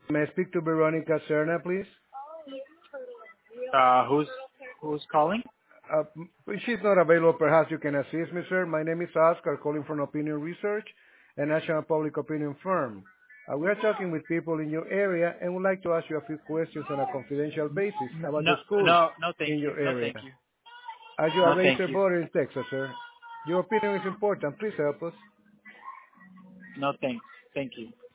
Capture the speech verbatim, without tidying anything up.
May I speak to Veronica Serna, please? Uh, who's who's calling? Uh, if she's not available, perhaps you can assist me, sir. My name is Oscar, calling from Opinion Research, a national public opinion firm. Uh, we are talking with people in your area and would like to ask you a few questions on a confidential basis No, about no, the schools no, no, thank in you. your No, area. thank you. Are you a No, thank registered you. voter in Texas, sir? Your opinion is important. Please help us. No, thanks. Thank you.